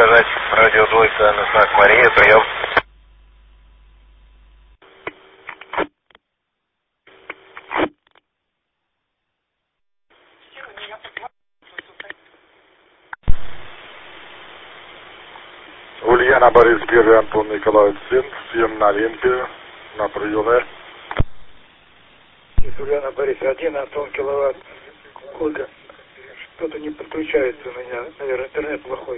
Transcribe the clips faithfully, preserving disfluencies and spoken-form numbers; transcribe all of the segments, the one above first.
сказать, радио двойка на знак Мария, прием. Ульяна, Борис, первый, Антон Николаевич, сын, съем на ленте, на приеме. Ульяна, Борис, один, Антон, киловатт, Ольга. Что-то не подключается у меня, наверное, интернет плохой.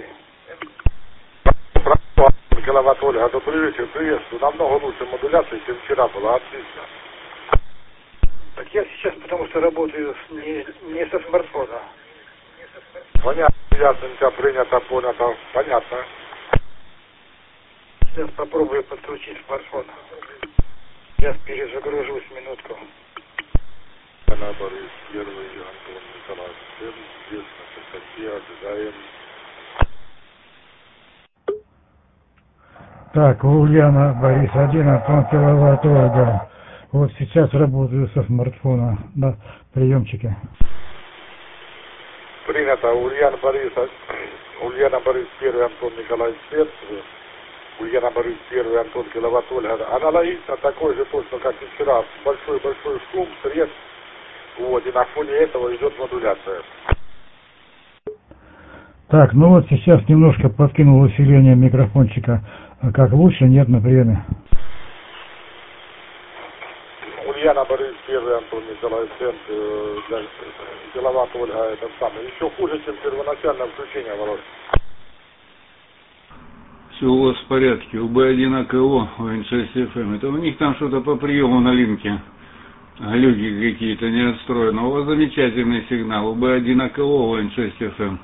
Киловатт, Ольга, добрый вечер, приветствую. Намного лучше модуляции, чем вчера была, отлично. Так я сейчас, потому что работаю не, не со смартфона. Понятно, ясненько, принято, понято, понятно. Сейчас попробую подключить смартфон. Сейчас перезагружусь минутку. Ульяна, Борис, первый, Антон Николаевич, сын, здесь на частоте, ожидаем. Так, Ульяна, Борис, один, Антон, киловатт, Ольга. Вот сейчас работаю со смартфона на приемчике. Принято, Ульяна, Борис, Ульяна, Борис, первый, Антон Николаевич, сын, Ульяна, Борис, первый, Антон, киловатт, Ольга. Аналогично такой же точно, как и вчера. Большой-большой шум, срез. Вот, и на фоне этого идет модуляция. Так, ну вот сейчас немножко подкинул усиление микрофончика. Как лучше? Нет, на приеме. Ульяна, Борис, первый, Антон Николаевич, сын, киловатт, Ольга, это самое. Еще хуже, чем первоначальное включение, Володь. Все у вас в порядке. У Б один А К О, у Н шесть Эф Эм. Это у них там что-то по приему на линке. Глюки какие-то не отстроены. У вас замечательный сигнал. У Б один А К О, у Н шесть Эф Эм.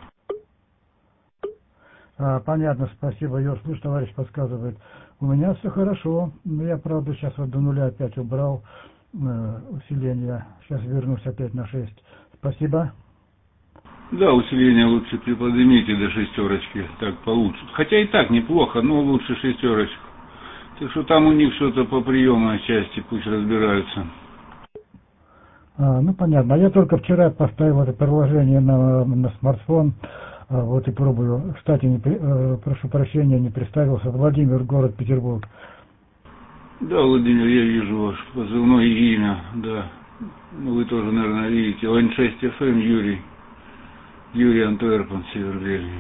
А, понятно, спасибо, Юр. Слышь, товарищ подсказывает. У меня все хорошо. Но я, правда, сейчас вот до нуля опять убрал э, усиление. Сейчас вернусь опять на шесть. Спасибо. Да, усиление лучше приподнимите до шестерочки, так получше. Хотя и так неплохо, но лучше шестерочку. Так что там у них что-то по приемной части, пусть разбираются. А, ну понятно. А я только вчера поставил это приложение на, на смартфон. А, вот и пробую. Кстати, не, э, прошу прощения, не представился. Владимир, город Петербург. Да, Владимир, я вижу ваш позывной и имя, да. Ну, вы тоже, наверное, видите. Н шесть Эф Эм, Юрий. Юрий Антверпен, Север Бельгии.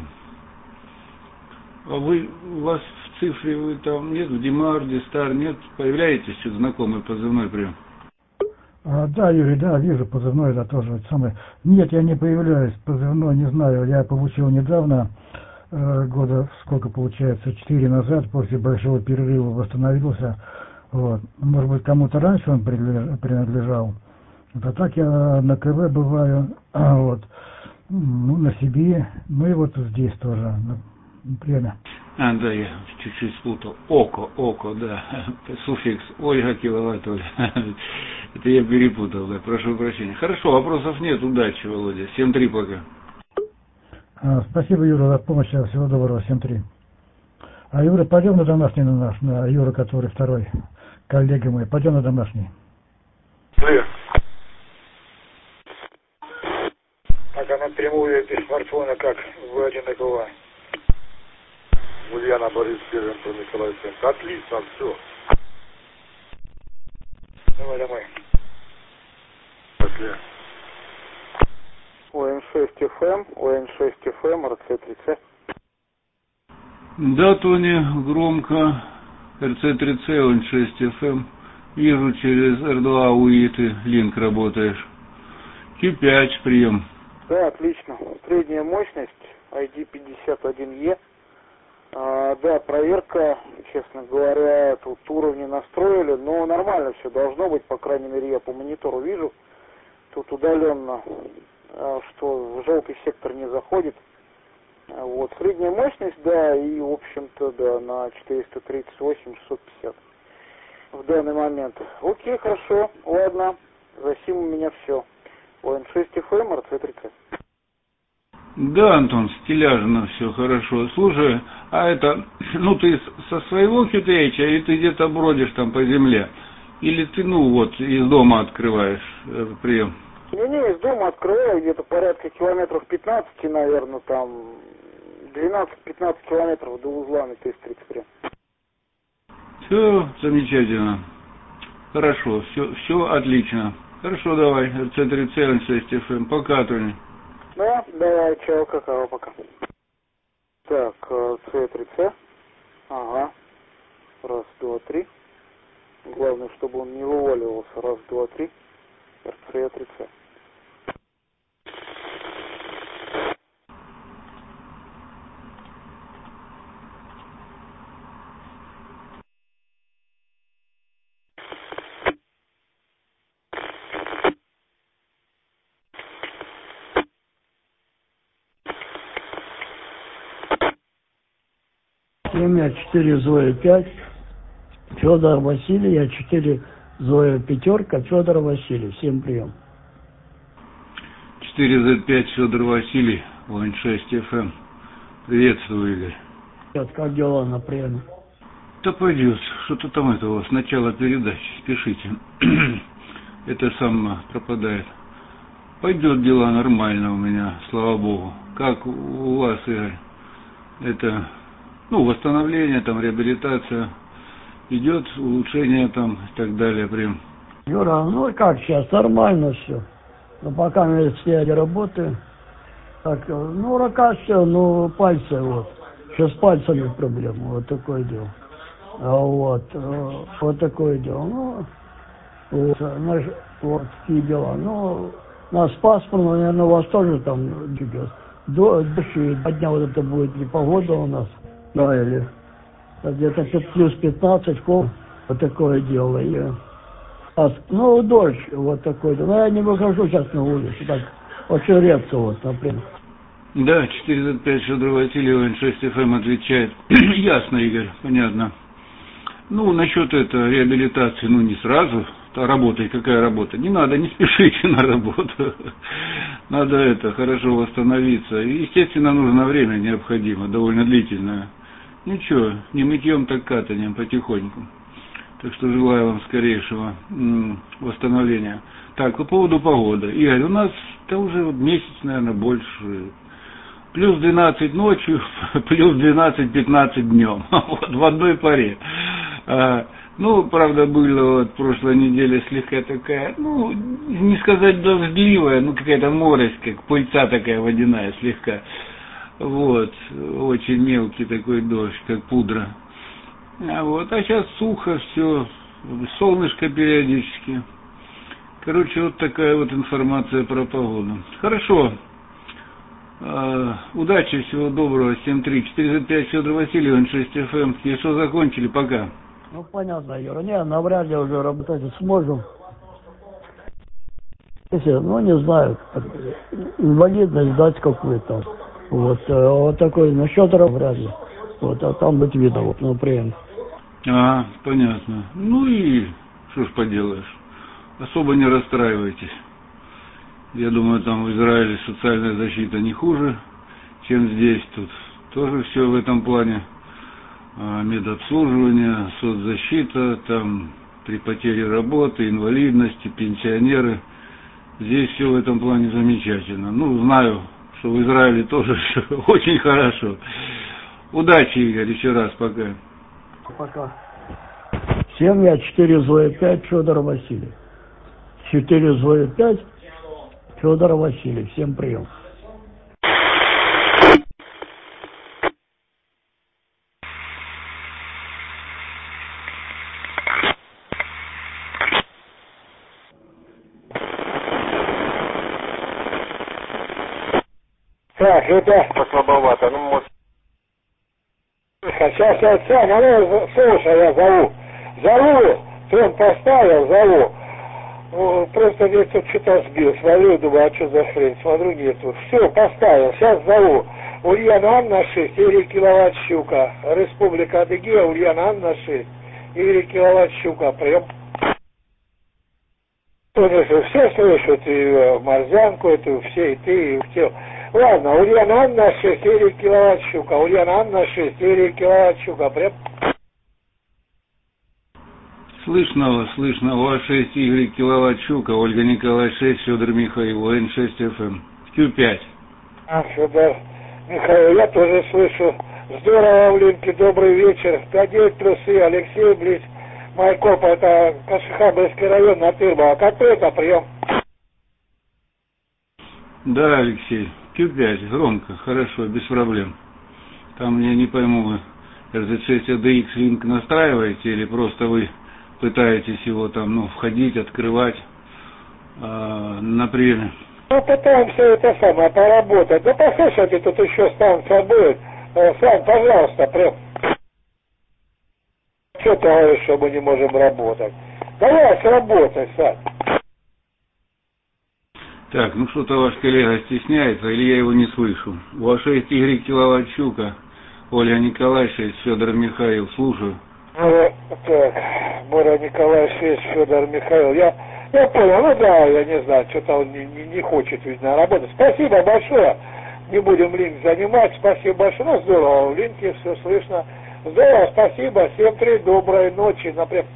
А вы, у вас в цифре, вы там нет, в Димарде, Стар, нет, появляетесь, что знакомый позывной прям? А, да, Юрий, да, вижу позывной, да, тоже это самое. Нет, я не появляюсь, позывной не знаю, я получил недавно, э, года, сколько получается, четыре назад, после большого перерыва восстановился, вот. Может быть, кому-то раньше он принадлежал, вот, а так я на КВ бываю, вот, ну, на Сибири, ну и вот здесь тоже, на приеме. А, да, я чуть-чуть спутал. Око, око, да. Суффикс Ольга, киловатт, Ольга. Это я перепутал, да, прошу прощения. Хорошо, вопросов нет, удачи, Володя. семь три пока. А, спасибо, Юра, за помощь, всего доброго, семь три. А Юра, пойдем на домашний на наш, на Юра, который второй, коллега мой, пойдем на домашний. Привет. Так, а напрямую без смартфона, как в один А К О. Ульяна, Борис, первый, Антон Николаевич, сын. Отлично, все. Давай домой. Пошли. У Н шесть Эф Эм, у Н шесть Эф Эм, Р Ц три Ц. Да, Тони, громко. Р Ц три Ц, Н шесть Эф Эм. Вижу, через Р два У И ты линк работаешь. Q пять, прием. Да, отлично. Средняя мощность, ай ди пятьдесят один Е. А, да, проверка, честно говоря, тут уровни настроили, но нормально все должно быть, по крайней мере, я по монитору вижу. Тут удаленно, а, что в желтый сектор не заходит. А, вот, средняя мощность, да, и, в общем-то, да, на четыреста тридцать восемь шестьсот пятьдесят в данный момент. Окей, хорошо, ладно, за сим у меня все. У Н шесть Эф Эм, Р Ц три Ц. Да, Антон, стиляжно все хорошо. Слушай, а это, ну ты со своего Q T H, или ты где-то бродишь там по земле? Или ты, ну вот, из дома открываешь э, прием? Не-не, из дома открываю, где-то порядка километров пятнадцати, наверное, там двенадцать-пятнадцать километров до узла на триста тридцать три. Все замечательно. Хорошо, все, все отлично. Хорошо, давай, эр цэ три цэ шесть эф эм, пока, Тони. Да, давай, чао, какао, пока. Так, эр цэ три цэ. Ага. Раз, два, три. Главное, чтобы он не вываливался. Раз, два, три. эр цэ три цэ. семь четыре Зоя пять, Федор Василий, я четыре Зоя пятерка, Федор Василий, всем прием. четыре зет пять Федор Василий, Вань шесть эф эм. Приветствую, Игорь. Вот как дела на приеме? Да пойдет, что-то там это у вас, начало передачи, спешите. Это сам пропадает. Пойдет дела нормально у меня, слава богу. Как у вас, Игорь? Это, ну, восстановление, там, реабилитация идет, улучшение там и так далее, прям. Юра, ну как сейчас, нормально все. Но пока на связи работаю. Так, ну рука все, ну пальцы вот. Сейчас с пальцами проблема, вот такое дело. А вот, вот такое дело. Ну, вот, наш, вот такие дела. Ну, нас пасмурно, наверное, у вас тоже там дождь, и два дня вот это будет непогода у нас. Да, или где-то плюс пятнадцать, вот такое дело. И, а, ну, дождь вот такой. Но я не выхожу сейчас на улицу, так очень редко вот, например. Да, четыре зет пять Федор Василий, Вань шесть эф эм отвечает. Ясно, Игорь, понятно. Ну, насчет этой реабилитации, ну, не сразу. А работа, какая работа? Не надо, не спешите на работу. Надо это, хорошо восстановиться. И, естественно, нужно время необходимо, довольно длительное. Ничего, не мытьем, так катанием, потихоньку. Так что желаю вам скорейшего м- восстановления. Так, по поводу погоды. Игорь, у нас это уже месяц, наверное, больше. Плюс двенадцать ночью, плюс двенадцать-пятнадцать днем. Вот, в одной паре. А, ну, правда, была вот прошлой неделе слегка такая, ну, не сказать дождливая, ну, какая-то морось, как пыльца такая водяная слегка. Вот, очень мелкий такой дождь, как пудра. А вот, а сейчас сухо все, солнышко периодически. Короче, вот такая вот информация про погоду. Хорошо. Uh, удачи, всего доброго, семь три четыре пять Федор Васильевич, шесть эф эм. И что, закончили, пока? Ну, понятно, Юра, не, навряд ли уже работать сможем. Если, ну, не знаю, инвалидность дать какую-то. Вот, вот такой, насчет вряд ли. Вот, а там быть видно, вот, например. А, понятно. Ну и что ж поделаешь, особо не расстраивайтесь. Я думаю, там в Израиле социальная защита не хуже, чем здесь. Тут тоже все в этом плане. Медобслуживание, соцзащита, там при потере работы, инвалидности, пенсионеры. Здесь все в этом плане замечательно. Ну, знаю, что в Израиле тоже все очень хорошо. Удачи, Игорь, еще раз, пока. Пока. семь я четыре Зоя пять Федор Василий. четыре Зоя пять Федор Василий, всем прием. Так, это... Послабовато, ну, может... Сейчас я сам, а ну, слушай, я зову. Зову, ты он поставил, зову. Ну, просто где-то что-то сбил, смотрю, думаю, а что за хрень, смотрю, нету. Все, поставил, сейчас зову. Ульяна Анна шесть, Игорь киловатт щука. Республика Адыгея, Ульяна Анна шесть, Игорь киловатт щука. Прием. Все слышат, и морзянку эту, все, и ты, и все. Ладно, Ульяна Анна шесть, Игорь киловатт щука. Ульяна Анна шесть, Игорь киловатт щука. Прием. Слышно вас, слышно. У вас шесть Игорь киловатт щука, Ольга Николаевна шесть, Федор Михаил, Н шесть эф эм. Q пять. А, Федор, Михаил, я тоже слышу. Здорово, Улинки, добрый вечер. пять девять плюс и Алексей, близ Майкоп, это Кашихабльский район, Натырба. А какой это прием? Да, Алексей, Q пять, громко, хорошо, без проблем. Там я не пойму, вы эр зет шесть эй ди икс Link настраиваете или просто вы пытаетесь его там, ну, входить, открывать э, на приеме? Ну, пытаемся это самое, поработать. Ну, послушайте, тут еще станция будет. Э, Сань, пожалуйста, прям. Что ты говоришь, что мы не можем работать? Давай сработай, Сань. Так, ну что-то ваш коллега стесняется, или я его не слышу. У А шесть Y киловатт щука, Ольга Николай шесть, Федор Михаил, слушаю. Ну, так, Боря Николай шесть, Федор Михаил. Я, я понял, ну да, я не знаю, что-то он не, не, не хочет, видно, работать. Спасибо большое. Не будем линк занимать. Спасибо большое. Ну, здорово, в линке все слышно. Здорово, спасибо. Всем три, доброй ночи. Например.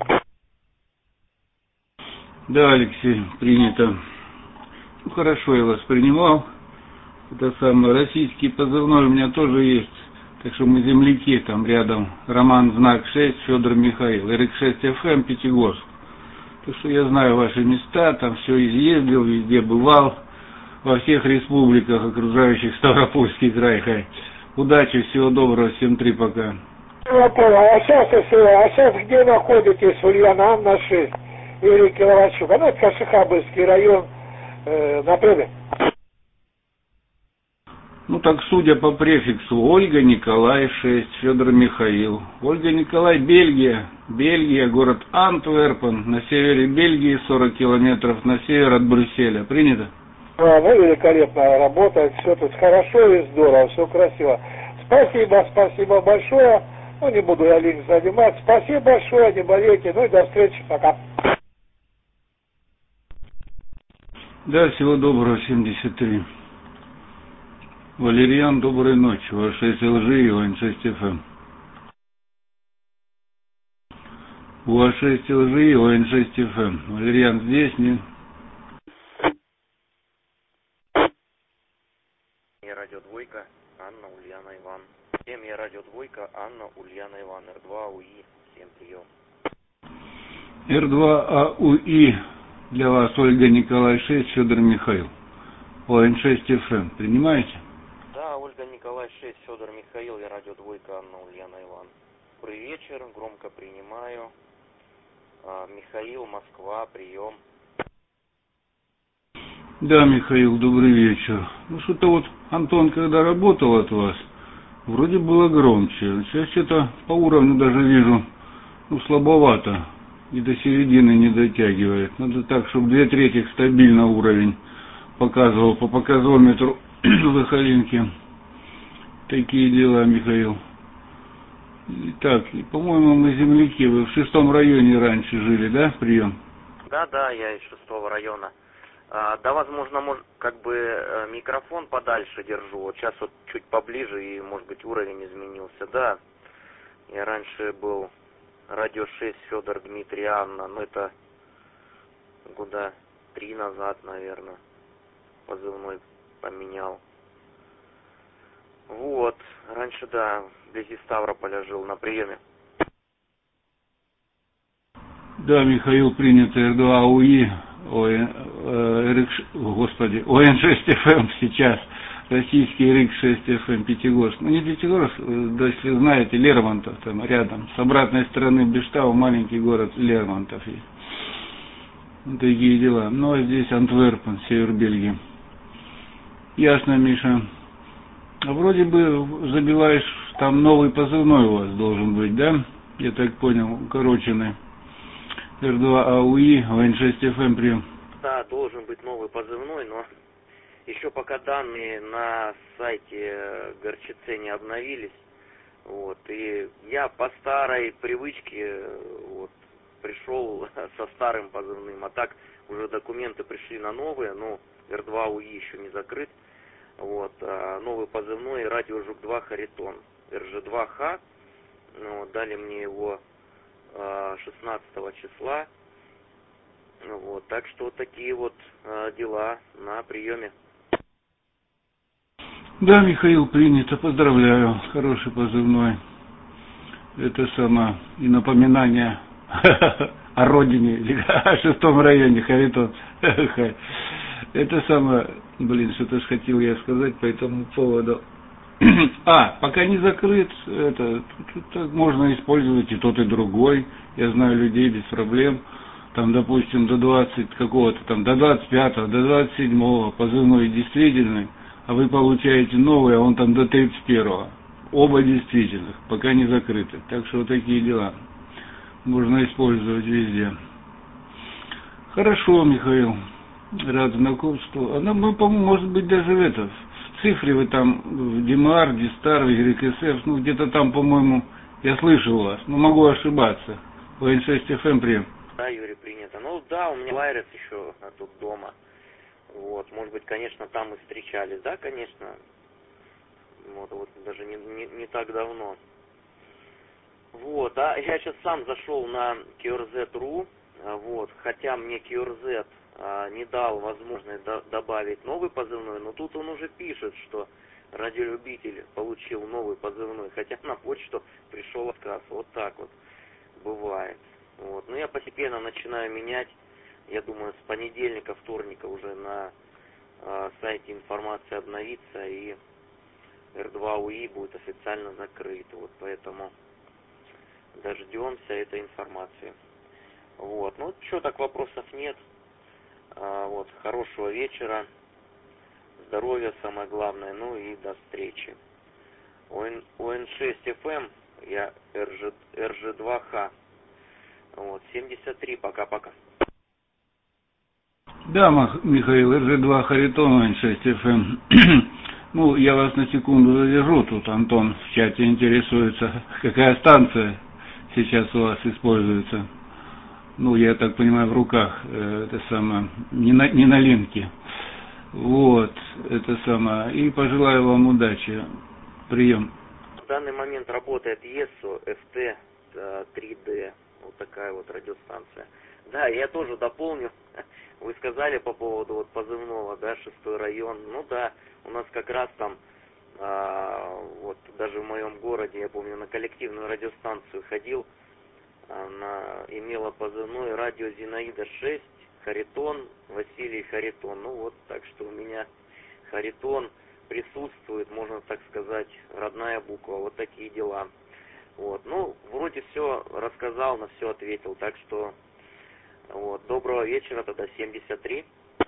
Да, Алексей, принято. Ну, хорошо, я вас принимал. Это самое, российский позывной у меня тоже есть. Так что мы земляки, там рядом. Роман Знак шесть, Федор Михаил. эр икс шесть эф эм, Пятигорск. Так что я знаю ваши места, там все изъездил, везде бывал. Во всех республиках, окружающих Ставропольский край. Хай. Удачи, всего доброго, всем три, пока. Я понял. А сейчас, если, а сейчас где находитесь, Ульяна Анна шесть? Или Киловатчук? Ну, это Кашихабльский район, э, например. Ну так, судя по префиксу, Ольга Николай шесть, Федор Михаил. Ольга Николай, Бельгия. Бельгия, город Антверпен. На севере Бельгии, сорок километров на север от Брюсселя. Принято? А, ну, великолепно работает, все тут хорошо и здорово, все красиво. Спасибо, спасибо большое. Ну, не буду я линк занимать. Спасибо большое, не болейте. Ну и до встречи, пока. Да, всего доброго, семьдесят три. Валерьян, доброй ночи. У А шесть эл жи и О Н шесть эф эм. У А шесть эл жи и О Н шесть эф эм. Валерьян здесь, не? Радио Двойка, Анна, Ульяна, Иван. Семья Радио Двойка, Анна, Ульяна, Иван. Р два УИ, всем прием. Р два А У И для вас, Ольга Николай шесть, Федор Михаил. О Н шесть эф эм. Принимаете? Да, Ольга Николай шесть, Федор Михаил, я Радио Двойка, Анна, Ульяна, Иван. Добрый вечер, громко принимаю. А, Михаил, Москва, прием. Да, Михаил, добрый вечер. Ну что-то вот Антон, когда работал от вас, вроде было громче. Сейчас что-то по уровню даже вижу, ну, слабовато. И до середины не дотягивает. Надо так, чтобы две трети стабильно уровень показывал по показометру Лыхалинки. Такие дела, Михаил. Так, по-моему, мы земляки. Вы в шестом районе раньше жили, да, прием? Да, да, я из шестого района. А, да, возможно, может, как бы микрофон подальше держу. Вот сейчас вот чуть поближе, и, может быть, уровень изменился. Да, я раньше был Радио шесть, Федор, Дмитрий, Анна. Ну, это года три назад, наверное, позывной поменял. Вот, раньше, да, вблизи Ставрополя жил на приеме. Да, Михаил, принято. Р два У И, Ой, господи, О Н шесть эф эм сейчас, российский Р Икс шесть эф эм, Пятигорск. Ну, не Пятигорск, да, если знаете, Лермонтов там рядом. С обратной стороны Бештау маленький город Лермонтов есть. Вот такие дела. Ну, а здесь Антверпен, север Бельгии. Ясно, Миша. А вроде бы забиваешь, там новый позывной у вас должен быть, да? Я так понял, укороченный. Р два А У И, О Н шесть эф эм, прием. Да, должен быть новый позывной, но еще пока данные на сайте Г Р Ч Ц не обновились. Вот, и я по старой привычке вот, пришел со старым позывным, а так уже документы пришли на новые, но Р два У И еще не закрыт. Вот, а новый позывной Радио Жук два Харитон, Р Ж два Х. Ну, дали мне его шестнадцатого числа. Вот, так что вот такие вот а, дела на приеме. Да, Михаил, принято, поздравляю, хороший позывной. Это само и напоминание о родине, о шестом районе, Харитон. Это самое, блин, что-то ж хотел я сказать по этому поводу. А, пока не закрыт, это, это можно использовать и тот, и другой. Я знаю людей без проблем. Там, допустим, до двадцать какого-то, там, до двадцать пятого, до двадцать седьмого позывной действительный, а вы получаете новый, а он там до тридцать первого. Оба действительных, пока не закрыты. Так что вот такие дела. Можно использовать везде. Хорошо, Михаил. Рад знакомству. Она, ну, по-моему, может быть, даже в это, в цифре вы там, в ДИМАР, ДИСТАР, в Y S F, ну, где-то там, по-моему, я слышал вас, но могу ошибаться. В Н шесть эф эм прием. Да, Юрий, принято. Ну, да, у меня вайрес еще а, тут дома. Вот, может быть, конечно, там мы встречались, да, конечно. Вот, вот даже не, не, не так давно. Вот, а я сейчас сам зашел на кью эр зет точка ру, вот, хотя мне кью эр зет а, не дал возможность до, добавить новый позывной, но тут он уже пишет, что радиолюбитель получил новый позывной, хотя на почту пришел отказ. Вот так вот бывает. Вот, но я постепенно начинаю менять. Я думаю, с понедельника, вторника уже на а, сайте информация обновится, и эр два у и будет официально закрыт. Вот поэтому дождемся этой информации. Вот. Ну, что, так вопросов нет. А, вот, хорошего вечера, здоровья самое главное, ну и до встречи. У Н шесть эф эм я эр жэ два ха. Вот, семьдесят три, пока-пока. Да, Михаил, эр жэ два Харитон, Н шесть эф эм. Ну, я вас на секунду задержу, тут Антон в чате интересуется, какая станция сейчас у вас используется. Ну, я так понимаю, в руках, э, это самое, не на, не на линке. Вот, это самое. И пожелаю вам удачи. Прием. В данный момент работает ЕСО эф тэ три дэ. Вот такая вот радиостанция. Да, я тоже дополню. Вы сказали по поводу вот позывного, да, шестой район. Ну да, у нас как раз там, а, вот даже в моем городе, я помню, на коллективную радиостанцию ходил, она имела позывной радио Зинаида шесть, Харитон, Василий Харитон. Ну вот, так что у меня Харитон присутствует, можно так сказать, родная буква. Вот такие дела. Вот, ну, вроде все рассказал, на все ответил, так что, вот, доброго вечера тогда, семьдесят три.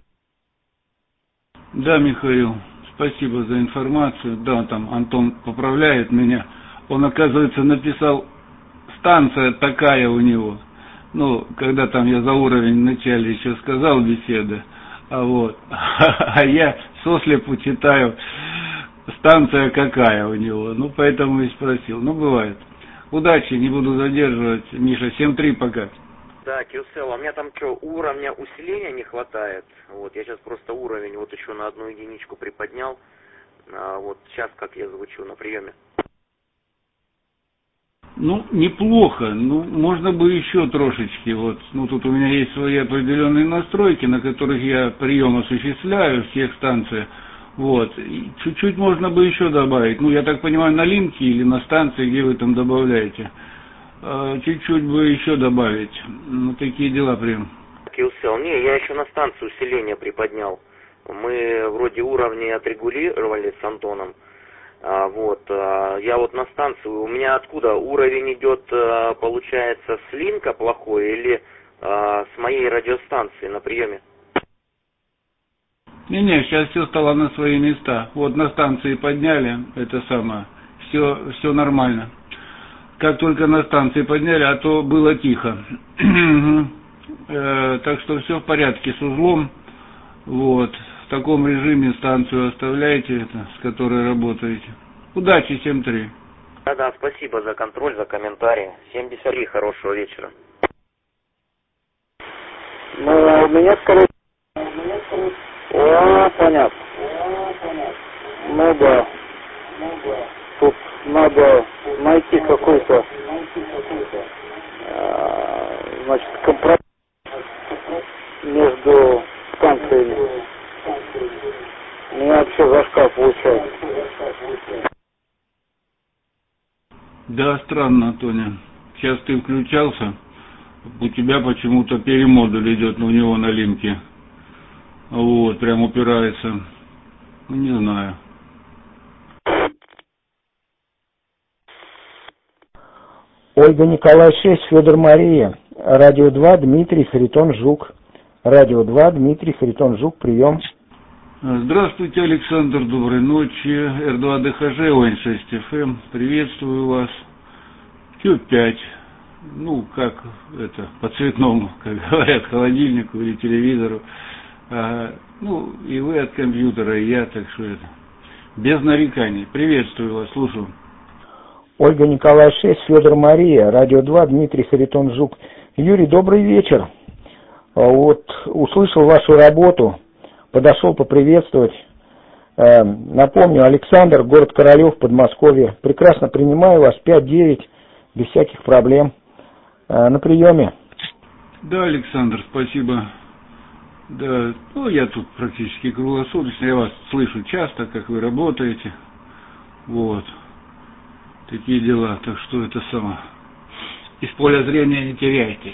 Да, Михаил, спасибо за информацию. Да, там Антон поправляет меня. Он, оказывается, написал, станция такая у него. Ну, когда там я за уровень вначале еще сказал беседы, а вот, а я сослепу читаю, станция какая у него. Ну, поэтому и спросил. Ну, бывает. Удачи, не буду задерживать. Миша, семь три пока. Да, Кирсел, а у меня там что, уровня усиления не хватает? Вот, я сейчас просто уровень вот еще на одну единичку приподнял. А вот сейчас как я звучу на приеме. Ну, неплохо. Ну, можно бы еще трошечки. Вот, ну, тут у меня есть свои определенные настройки, на которых я прием осуществляю всех станций. Вот, и чуть-чуть можно бы еще добавить. Ну, я так понимаю, на линке или на станции, где вы там добавляете. А, чуть-чуть бы еще добавить. Ну, такие дела прям. Кирсел, не, я еще на станцию усиления приподнял. Мы вроде уровни отрегулировали с Антоном. А, вот, а, я вот на станцию, у меня откуда уровень идет, а, получается, с линка плохой или а, с моей радиостанции на приеме? Не-не, сейчас все стало на свои места. Вот на станции подняли, это самое, все, все нормально. Как только на станции подняли, а то было тихо. э, так что все в порядке с узлом. Вот, в таком режиме станцию оставляйте, это, с которой работаете. Удачи, семь три. Да-да, спасибо за контроль, за комментарий. семьдесят три, хорошего вечера. Ну, у меня скорее... О, понятно. Ну да. Тут надо найти какой-то, э, значит, компромисс между станциями. У меня вообще зашкал получается. Да, странно, Тоня. Сейчас ты включался, у тебя почему-то перемодуль идет у него на линке. Вот, прям упирается. Ну, не знаю. Ольга Николай шесть, Федор Мария. Радио два, Дмитрий, Харитон Жук. Радио два, Дмитрий, Харитон Жук, прием. Здравствуйте, Александр, доброй ночи. эр два дэ ха жэ, о эн шесть эф эм, приветствую вас. кью пять, ну, как это, по цветному, как говорят, холодильнику или телевизору. А, ну, и вы от компьютера, и я, так что это, без нареканий. Приветствую вас, слушаю. Ольга Николай шесть, Федор Мария, Радио два, Дмитрий, Харитон Жук. Юрий, добрый вечер. Вот, услышал вашу работу, подошел поприветствовать. Э, напомню, Александр, город Королев, Подмосковье. Прекрасно принимаю вас, пять-девять, без всяких проблем. Э, на приеме. Да, Александр, спасибо. Да, ну, я тут практически круглосуточно, я вас слышу часто, как вы работаете. Вот. Такие дела, так что это само. Из поля зрения не теряйтесь.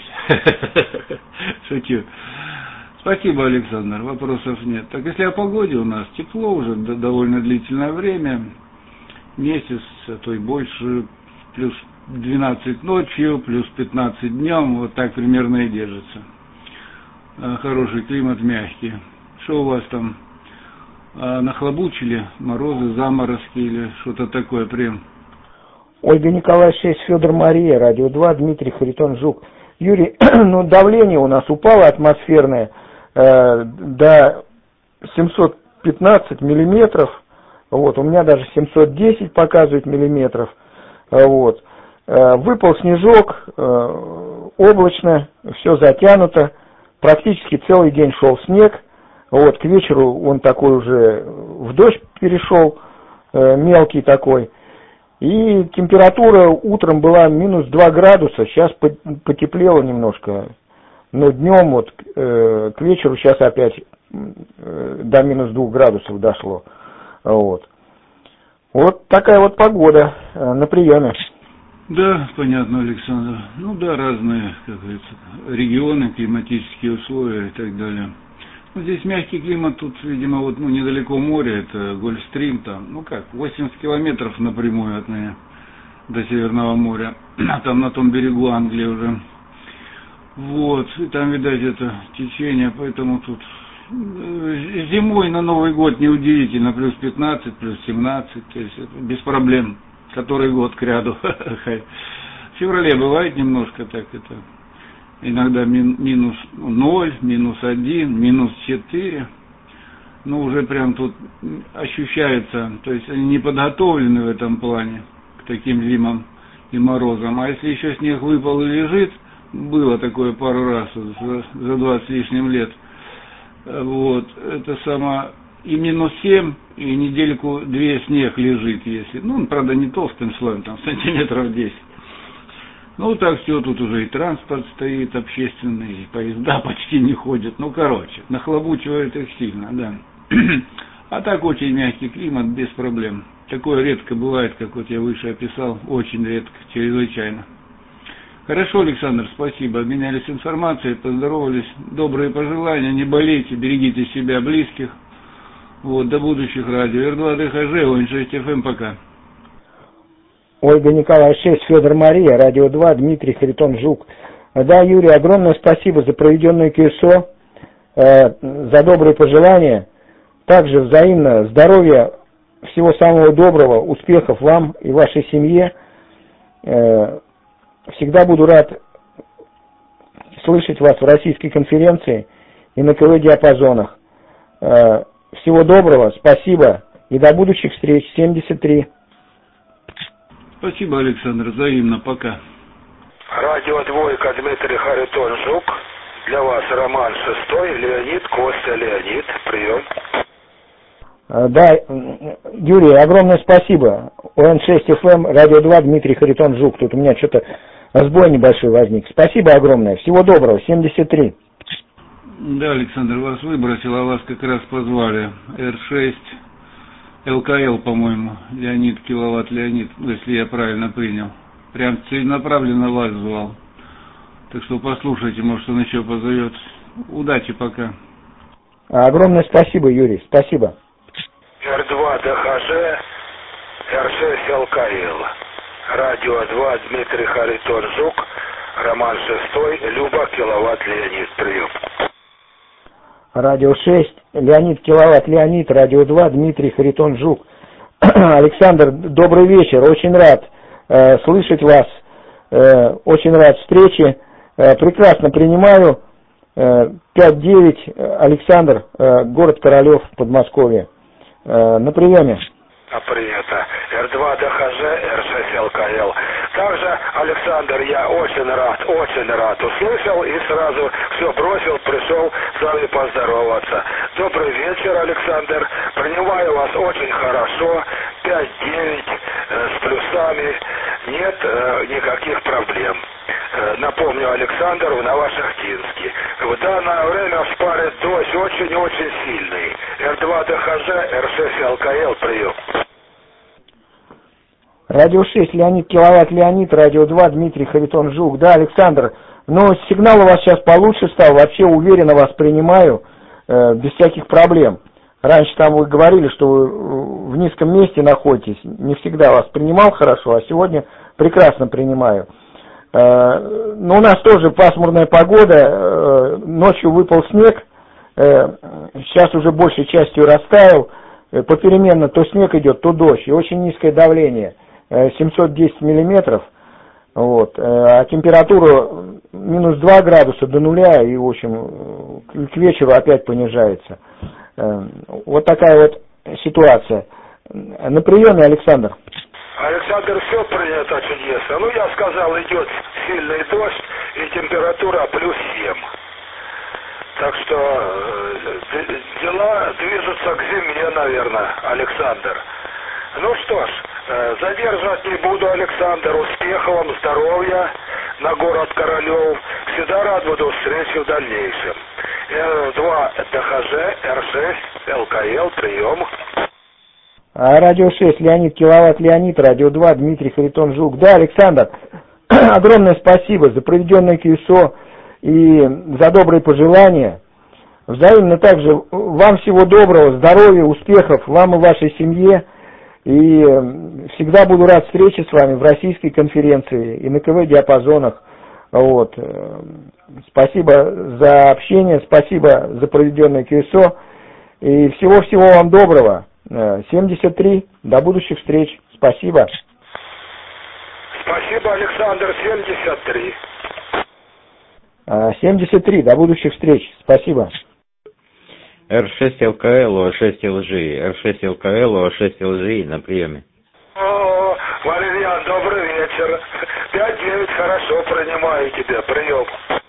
Шучу. Спасибо, Александр, вопросов нет. Так, если о погоде, у нас тепло уже довольно длительное время, месяц, а то и больше, плюс двенадцать ночью, плюс пятнадцать днем, вот так примерно и держится. Хороший климат, мягкий. Что у вас там, нахлобучили, морозы, заморозки или что-то такое прям? Ольга Николай шесть, Федор Мария, Радио два, Дмитрий, Харитон Жук. Юрий, ну давление у нас упало атмосферное э, до семьсот пятнадцать миллиметров, вот, у меня даже семьсот десять показывает миллиметров, вот. Э, выпал снежок, э, облачно, все затянуто, практически целый день шел снег, вот, к вечеру он такой уже в дождь перешел, э, мелкий такой. И температура утром была минус два градуса, сейчас потеплело немножко, но днем вот э, к вечеру сейчас опять э, до минус двух градусов дошло. Вот. Вот такая вот погода э, на приеме. Да, понятно, Александр. Ну да, разные, как говорится, регионы, климатические условия и так далее. Ну, здесь мягкий климат, тут, видимо, вот, ну, недалеко море, это Гольфстрим, там, ну как, восемьдесят километров напрямую от меня до Северного моря, а там на том берегу Англии уже. Вот, и там, видать, это течение, поэтому тут зимой на Новый год неудивительно, плюс пятнадцать, плюс семнадцать, то есть это без проблем, который год к ряду. В феврале бывает немножко так это... Иногда минус ноль, минус один, минус четыре. Ну, уже прям тут ощущается, то есть они не подготовлены в этом плане к таким зимам и морозам. А если еще снег выпал и лежит, было такое пару раз за, за двадцать с лишним лет, вот, это само, и минус семь, и недельку-две снег лежит, если, ну, правда, не толстым слоем, там, сантиметров десять. Ну, так все, тут уже и транспорт стоит общественный, и поезда почти не ходят. Ну, короче, нахлобучивает их сильно, да. А так очень мягкий климат, без проблем. Такое редко бывает, как вот я выше описал, очень редко, чрезвычайно. Хорошо, Александр, спасибо. Обменялись информацией, поздоровались. Добрые пожелания, не болейте, берегите себя, близких. Вот, до будущих радио. эр два дэ ха жэ, о эн шесть эф эм, пока. Ольга Николай шесть, Федор Мария, Радио два, Дмитрий, Харитон Жук. Да, Юрий, огромное спасибо за проведенное КСО, э, за добрые пожелания. Также взаимно здоровья, всего самого доброго, успехов вам и вашей семье. Э, всегда буду рад слышать вас в российской конференции и на КВ-диапазонах. Э, всего доброго, спасибо и до будущих встреч. семьдесят три. Спасибо, Александр, взаимно, пока. Радио двойка, Дмитрий, Харитон Жук. Для вас роман шестой, Леонид, Костя, Леонид, прием. Да, Юрий, огромное спасибо. о эн шесть эф эм, Радио два, Дмитрий, Харитон Жук. Тут у меня что-то сбой небольшой возник. Спасибо огромное. Всего доброго. семьдесят три. Да, Александр, вас выбросил, а вас как раз позвали. эр шесть. ЛКЛ, по-моему, Леонид, киловатт Леонид, если я правильно принял. Прям целенаправленно вас звал. Так что послушайте, может он еще позовет. Удачи пока. Огромное спасибо, Юрий, спасибо. эр два ДХЖ, эр шесть ЛКЛ. Радио два, Дмитрий Харитон Жук, Роман шестой, Люба, киловатт Леонид, прием. Радио шесть, Леонид, киловатт Леонид, Радио два, Дмитрий Харитон Жук. Александр, добрый вечер, очень рад э, слышать вас, э, очень рад встрече, э, прекрасно принимаю. э, пять девять, Александр, э, город Королев, Подмосковье, э, на приеме. А принято. эр два ДХЖ, эр шесть ЛКЛ. Также, Александр, я очень рад, очень рад. Услышал и сразу все бросил, пришел с вами поздороваться. Добрый вечер, Александр. Принимаю вас очень хорошо. пять девять э, с плюсами. Нет э, никаких проблем. Э, напомню, Александр, в Новошахтинске. В данное время в паре дождь очень-очень сильный. эр два ДХЖ, эр шесть ЛКЛ, прием. Радио шесть, Леонид, киловатт Леонид, Радио два, Дмитрий Харитон Жук. Да, Александр, но сигнал у вас сейчас получше стал, вообще уверенно вас принимаю, э, без всяких проблем. Раньше там вы говорили, что вы в низком месте находитесь, не всегда вас принимал хорошо, а сегодня прекрасно принимаю. Э, но у нас тоже пасмурная погода, э, ночью выпал снег, э, сейчас уже большей частью растаял, э, попеременно то снег идет, то дождь, и очень низкое давление. семьсот десять миллиметров, вот, а температура минус два градуса до нуля, и, в общем, к вечеру опять понижается. Вот такая вот ситуация. На приеме, Александр. Александр, все принято чудесно. Ну, я сказал, идет сильный дождь, и температура плюс семь. Так что э, дела движутся к зиме, наверное, Александр. Ну что ж, задержать не буду, Александр. Успехов вам, здоровья на город Королев. Всегда рад буду встрече в дальнейшем. эр два ДХЖ, эр шесть ЛКЛ, прием. Радио шесть, Леонид, киловатт Леонид, Радио два, Дмитрий Харитон Жук. Да, Александр, огромное спасибо за проведенное КЮСО и за добрые пожелания. Взаимно также вам всего доброго, здоровья, успехов, вам и вашей семье. И всегда буду рад встрече с вами в российской конференции и на КВ-диапазонах. Вот. Спасибо за общение, спасибо за проведенное КЮСО. И всего-всего вам доброго. семьдесят три. До будущих встреч. Спасибо. Спасибо, Александр. семьдесят три. семьдесят три. До будущих встреч. Спасибо. эр шесть ЛКЛ, ОА шесть ЛЖИ, эр шесть ЛКЛ, ОА шесть ЛЖИ на приеме. О, Валерьян, добрый вечер. пять девять, хорошо, принимаю тебя, прием.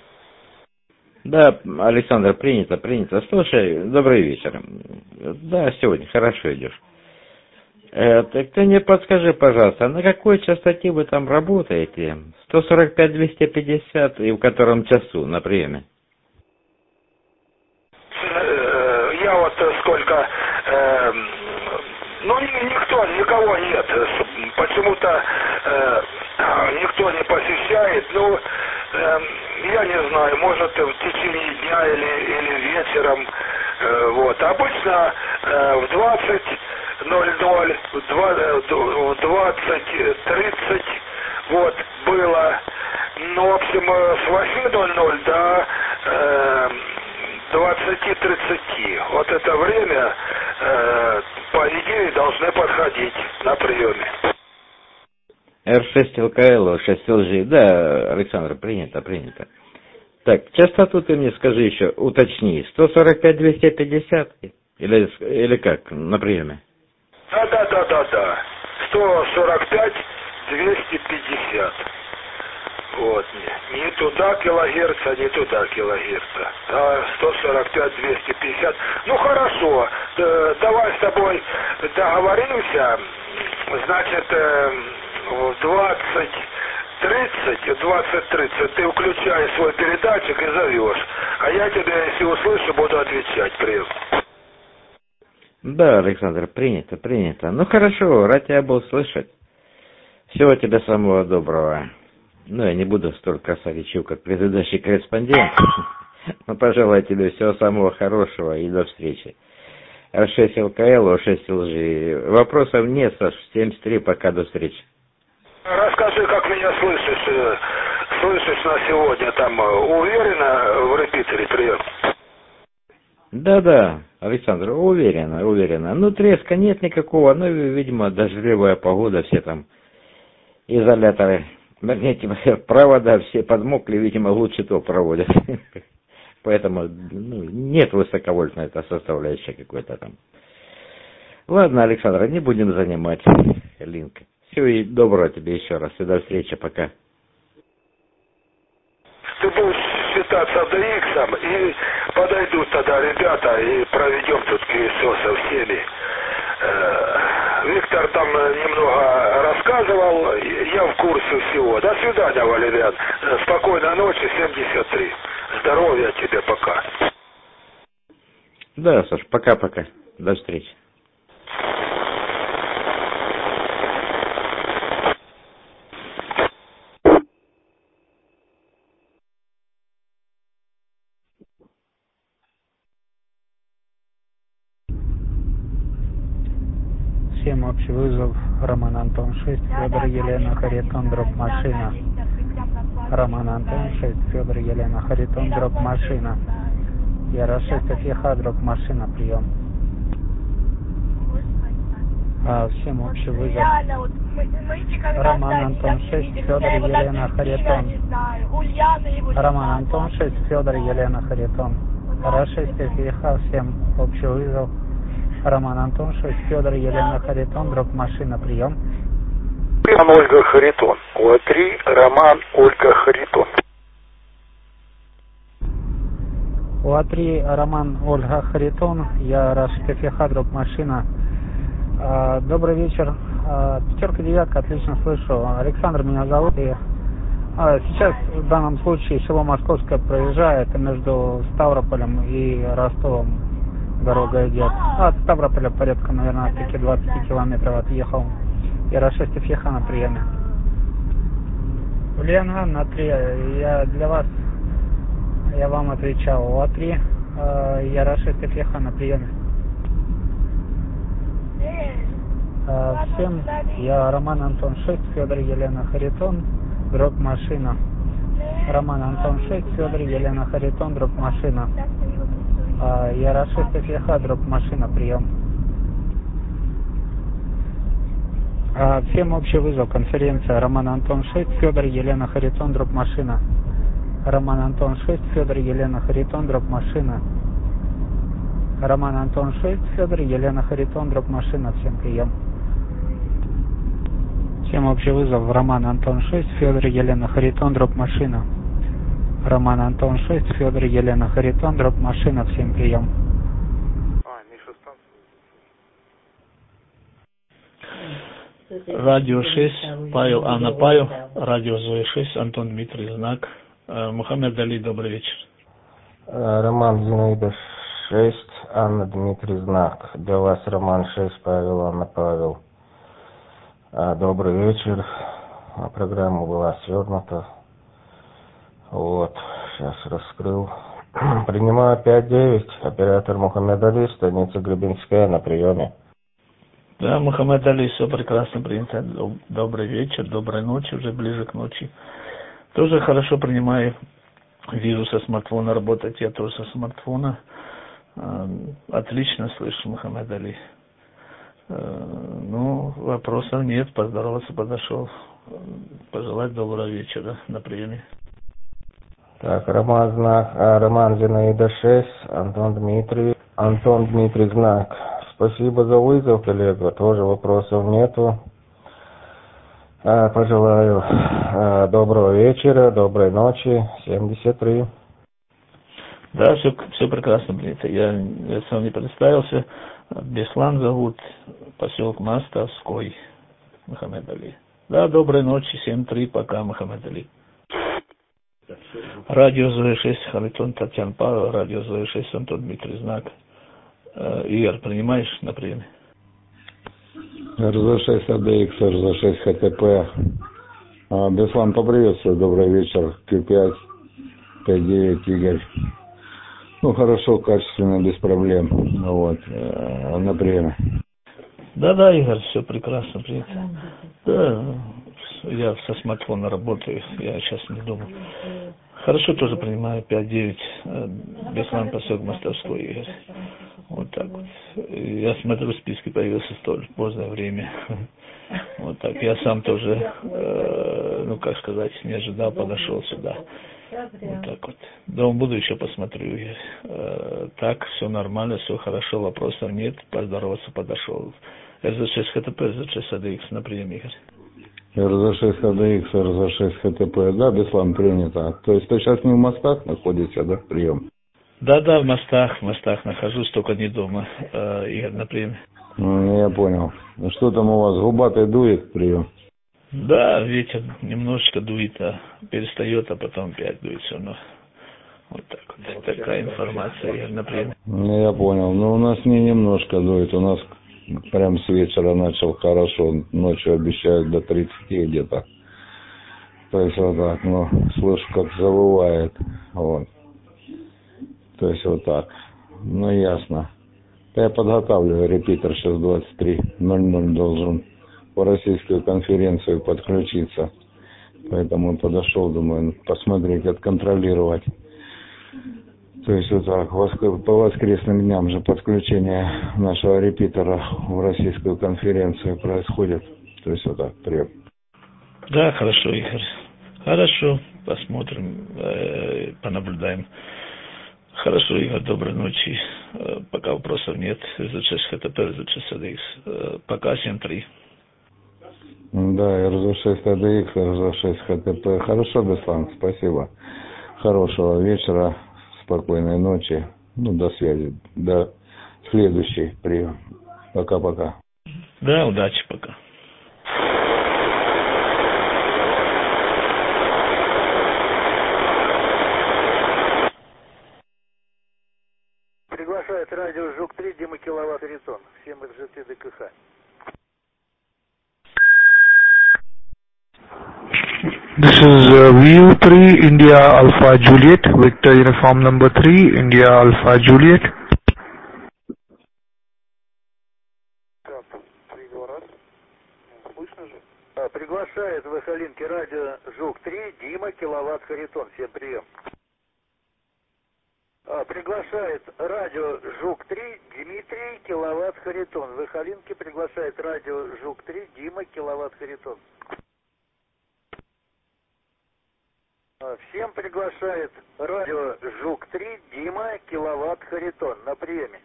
Да, Александр, принято, принято. Слушай, добрый вечер. Да, сегодня хорошо идешь. Э, так ты мне подскажи, пожалуйста, на какой частоте вы там работаете? сто сорок пять двести пятьдесят и в котором часу на приеме? Я вот сколько, э, ну никто, никого нет, почему-то э, никто не посещает, ну э, я не знаю, может в течение дня или, или вечером, э, вот, обычно э, в двадцать ноль ноль, в двадцать тридцать, вот, было, ну, в общем, с восьми ноль ноль до э, двадцати тридцати. Вот это время, э, по идее, должны подходить на приеме. эр шесть ЛКЛ, шесть ЛЖ. Да, Александр, принято, принято. Так, частоту ты мне скажи еще, уточни. сто сорок пять двести пятьдесят или, или как, на приеме? Да, да, да, да, да. сто сорок пять двести пятьдесят. Вот, не, не туда килогерца, не туда килогерца. А сто сорок пять двести пятьдесят. Ну хорошо, э, давай с тобой договоримся. Значит, э, в двадцать тридцать, двадцать тридцать ты включаешь свой передатчик и зовешь. А я тебя, если услышу, буду отвечать. Привет. Да, Александр, принято, принято. Ну хорошо, рад тебя был слышать. Всего тебе самого доброго. Ну, я не буду столь красноречив, как предыдущий корреспондент. Но пожелаю тебе всего самого хорошего и до встречи. эр шесть эл ка эл, о шесть эл жи. Вопросов нет, Саш, семьдесят три, пока, до встречи. Расскажи, как меня слышишь, слышишь на сегодня, там уверенно в репитере прием? Да-да, Александр, уверенно, уверенно. Ну, треска нет никакого, ну, видимо, дождливая погода, все там изоляторы, вернее, провода все подмокли, видимо, лучше то проводят. Поэтому ну, нет высоковольтной этой составляющей какой-то там. Ладно, Александр, не будем занимать линк. Всего и доброго тебе еще раз. И до встречи, пока. Ты будешь считаться дэ иксом, и подойдут тогда ребята, и проведем тут КСО со всеми. Виктор там немного рассказывал, я в курсе всего. До свидания, Валериан. Спокойной ночи, семьдесят три. Здоровья тебе, пока. Да, Саш, пока-пока. До встречи. Всем общий вызов. Роман Антон шесть, Федор Елена Харитон, дроп машина. Роман Антон шесть, Федор Елена Харитон, дроп машина. Яра шесть, Афиха, дроп машина, прием. А, всем общий вызов. Роман Антон шесть, Федор Елена Харитон. Роман Антон шесть, Федор Елена Харитон. Яра шесть, Афиха, всем общий вызов. Роман Антон шесть, Федор Елена Харитон, дроп машина, прием. Роман Ольга Харитон. О три, Роман Ольга Харитон. О три, Роман Ольга Харитон, я Рашид Афиха, дроп машина. А, добрый вечер. А, пятерка, девятка, отлично слышу. Александр меня зовут. И, а, сейчас в данном случае село Московское проезжает между Ставрополем и Ростовом. Дорога идет. От Ставрополя порядка, наверное, таки двадцать километров отъехал. Яра шесть, Афиха на приеме. Ульяна на три, я для вас, я вам отвечал. О три, э, Яра шесть, Афиха на приеме. Э, всем, я Роман Антон шесть, Федор Елена Харитон, дроп машина. Роман Антон шесть, Федор Елена Харитон, дроп машина. Яра шесть, Афиха, дроп машина, прием. Всем общий вызов, конференция. Роман Антон шесть, Федор Елена Харитон, дроп машина. Роман Антон шесть, Федор Елена Харитон, дроп машина. Роман Антон шесть, Федор Елена Харитон, дроп машина, всем прием. Всем общий вызов, Роман Антон шесть, Федор Елена Харитон, дроп машина. Роман Антон шесть, Федор Елена Харитон, дроп машина, всем прием. А, Миша станция. Радио шесть, Павел Анна Павел, радио Зоя шесть, Антон Дмитрий Знак, Мухаммед Али, добрый вечер. Роман Зинаида шесть, Анна Дмитрий Знак. Для вас Роман шесть, Павел Анна Павел. Добрый вечер. Программа была свернута. Вот, сейчас раскрыл. Принимаю пять девять, оператор Мухаммед Али, станица Гребенская, на приеме. Да, Мухаммед Али, все прекрасно принято. Добрый вечер, доброй ночи, уже ближе к ночи. Тоже хорошо принимаю. Вижу со смартфона работать, я тоже со смартфона. Отлично слышу, Мухаммед Али. Ну, вопросов нет, поздороваться подошел. Пожелать доброго вечера на приеме. Так, Роман Знак, а, Роман Зинаида шесть, Антон Дмитрий, Антон Дмитрий Знак. Спасибо за вызов, коллега, тоже вопросов нету. А, пожелаю а, доброго вечера, доброй ночи, семьдесят три. Да, все, все прекрасно, блин. Я, я сам не представился. Беслан зовут, поселок Мостовской, Мухаммед Али. Да, доброй ночи, семь три, пока, Мухаммед Али. Радио Зоя шесть, Харитон Татьян Павел, радио Зоя шесть, Антон Дмитрий Знак. Игорь, принимаешь на приеме? эр зэ шесть эй ди экс, эр зэ шесть эйч ти пи. Беслан, поприветствую, добрый вечер. кью пять, пять девять, Игорь. Ну, хорошо, качественно, без проблем. Вот, на приеме. Да-да, Игорь, все прекрасно, принято. Да, я со смартфона работаю, я сейчас не дома. Хорошо тоже принимаю, пять девять, Беслан, поселок Мостовской, Игорь. Вот так вот. Я смотрю, в списке появился столь позднее время. Вот так. Я сам тоже, э, ну как сказать, не ожидал, подошел сюда. Вот так вот. Дома буду еще посмотрю. Э, так, все нормально, все хорошо, вопросов нет. Поздороваться подошел. эр зэ шесть эйч ти пи, эр зэ шесть эй ди экс на приеме, Игорь. эр зэ шесть эй ди экс, эр зэ шесть эйч ти пи, да, Беслан, принято. То есть ты сейчас не в мостах находишься, да, прием? Да-да, в мостах, в мостах нахожусь, только не дома, э, Игорь, на приеме. Ну, я понял. Ну, что там у вас, губатый дует прием? Да, ветер немножечко дует, а перестает, а потом опять дует все равно. Вот так вот. Такая информация, Игорь, на приеме. Ну, я понял. Но у нас не немножко дует, у нас прям с вечера начал хорошо, ночью обещают до тридцати где-то. То есть вот так, ну, слышу, как завывает, вот. То есть вот так. Ну, ясно. Я подготавливаю репитер, сейчас двадцать три ноль ноль должен по российскую конференцию подключиться. Поэтому подошел, думаю, посмотреть, отконтролировать. То есть вот так, по воскресным дням же подключение нашего репитера в российскую конференцию происходит. То есть вот так, привет. Да, хорошо, Игорь. Хорошо, посмотрим, э, понаблюдаем. Хорошо, Игорь, доброй ночи. Э, пока вопросов нет. эр зэ шесть эйч ти пи, эр зэ шесть эй ди экс. Э, пока семь три. Да, эр зэ шесть эй ди экс, эр зэ шесть эйч ти пи. Хорошо, Беслан, спасибо. Хорошего вечера, спокойной ночи. Ну, до связи. До следующей прием. Пока-пока. Да, удачи, пока. Приглашает радио Жук-три, Дима Киловатт Харитон, семь эр джи ти дэ ка ха. This is uh, V U three India Alpha Juliet, Victor Uniform number three India Alpha Juliet. Приглашает в Эхолинке радио Жук-три, Дима Киловатт Харитон. Всем прием. Приглашает радио Жук-три, Дмитрий Киловатт Харитон. В Эхолинке приглашает радио Жук-три, Дима Киловатт Харитон. Всем приглашает радио Жук-три, Дима Киловатт Харитон. На приеме.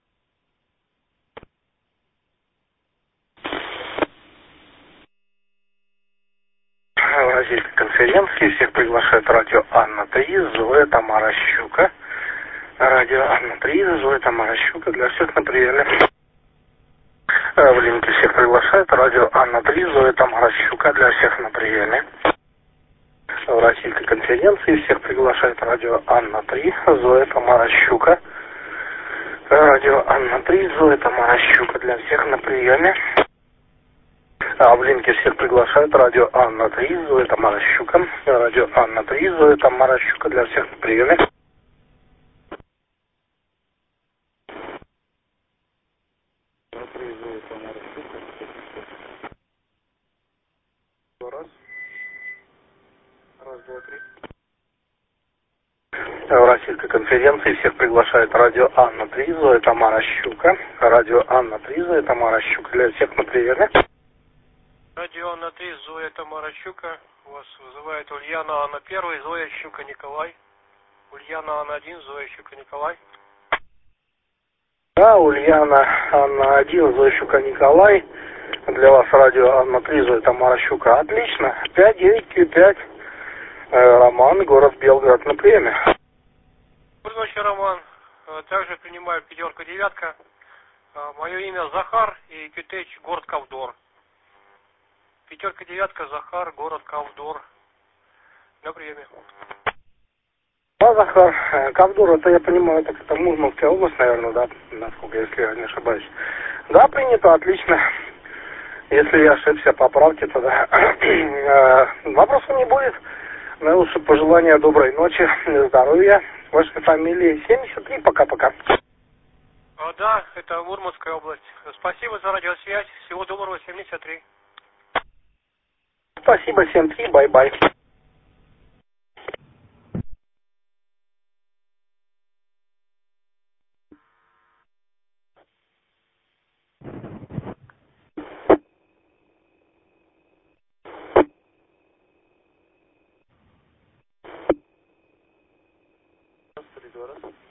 Российской конференции всех приглашает радио Анна-три, Зоя, Тамара Щука. Радио Анна-три, Зоя, Тамара Щука для всех на приеме. В линке всех приглашает радио Анна-три, Зоя, Тамара Щука для всех на приеме. В Российской конференции всех приглашает радио Анна-три, Зоя, Тамара Щука. Радио Анна-три, Зоя, Тамара Щука для всех на приеме. А в линке всех приглашает радио Анна-три, Зоя, Тамара Щука. Радио Анна-три, Зоя, Тамара Щука для всех на приеме. В Российской конференции всех приглашает радио Анна-три, Зоя, Тамара Щука. Радио Анна-три, Зоя, Тамара Щука для всех на приеме. Радио Анна-три, Зоя, Тамара Щука. Вас вызывает Ульяна Анна-один, Зоя Щука Николай. Ульяна Анна-один, Зоя Щука Николай. Да, Ульяна Анна-один, Зоя Щука Николай. Для вас радио Анна-три, Зоя, Тамара Щука. Отлично. пять девять кью пять. Роман, город Белгород на приеме. Доброй ночи, Роман. Также принимаю пятерка девятка. Мое имя Захар и Кютеч, город Ковдор. Пятерка девятка, Захар, город Ковдор. На приеме. Да, Захар, Ковдор, это я понимаю, так это Мурманская область, наверное, да, насколько, если я не ошибаюсь. Да, принято, отлично. Если я ошибся, поправьте тогда. Вопросов не будет. Наилучшие пожелания, доброй ночи, здоровья. Вашей фамилии семьдесят три, пока-пока. А, да, это Мурманская область. Спасибо за радиосвязь. Всего доброго, семьдесят три. Спасибо, семь три, бай-бай. Раз.